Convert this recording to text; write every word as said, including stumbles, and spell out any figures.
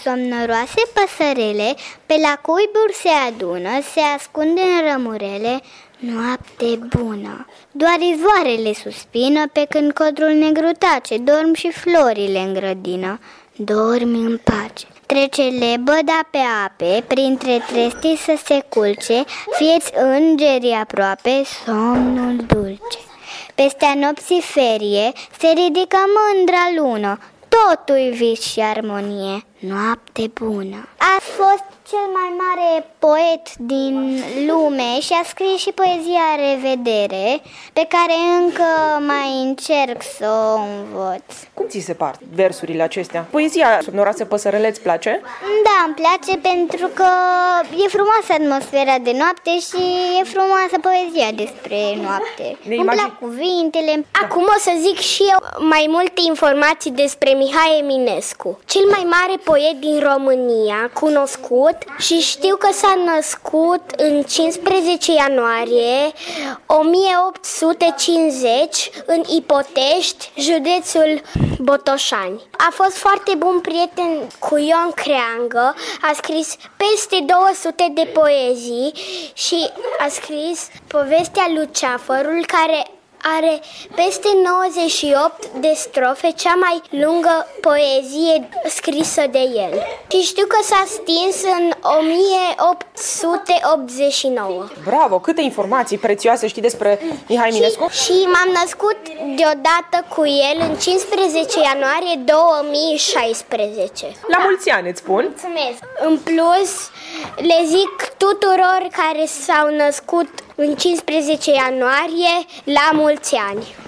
Somnoroase păsărele, pe la cuiburi se adună, se ascunde în rămurele, noapte bună. Doar izvoarele suspină, pe când codrul negru tace, dorm și florile în grădină, dormi în pace. Trece lebăda pe ape, printre trestii să se culce, fieți îngerii aproape, somnul dulce. Peste nopții ferie se ridică mândra lună, totul-i vis și armonie, noapte bună. A fost cel mai mare poet din lume și a scris și poezia Revedere, pe care încă mai încerc să o învăț. Cum ți se par versurile acestea? Poezia Somnoroase păsărele îți place? Da, îmi place pentru că e frumoasă atmosfera de noapte și e frumoasă poezia despre noapte. Ne îmi imagine... plac cuvintele. Acum o să zic și eu mai multe informații despre Mihai Eminescu, cel mai mare poet din România, cunoscut, și știu că s-a născut în cincisprezece ianuarie o mie opt sute cincizeci în Ipotești, județul Botoșani. A fost foarte bun prieten cu Ion Creangă, a scris peste două sute de poezii și a scris povestea Luceafărul, care are peste nouăzeci și opt de strofe, cea mai lungă poezie scrisă de el. Și știu că s-a stins în o mie opt sute optzeci și nouă. Bravo, câte informații prețioase știi despre Mihai Eminescu? Și, și m-am născut deodată cu el în cincisprezece ianuarie două mii șaisprezece. La mulți ani, îți spun. Mulțumesc. În plus, le zic tuturor care s-au născut în cincisprezece ianuarie, la mulți ani.